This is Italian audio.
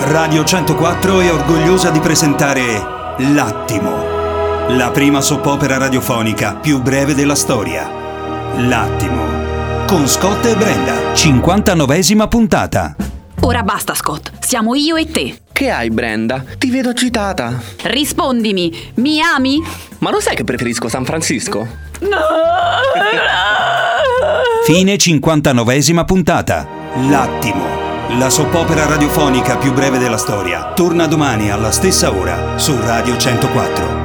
Radio 104 è orgogliosa di presentare L'Attimo, la prima soap opera radiofonica più breve della storia. L'Attimo, con Scott e Brenda, 59esima puntata. Ora basta, Scott, siamo io e te. Che hai, Brenda? Ti vedo agitata. Rispondimi, mi ami? Ma lo sai che preferisco San Francisco? Fine 59esima puntata. L'Attimo, la soap opera radiofonica più breve della storia, torna domani alla stessa ora su Radio 104.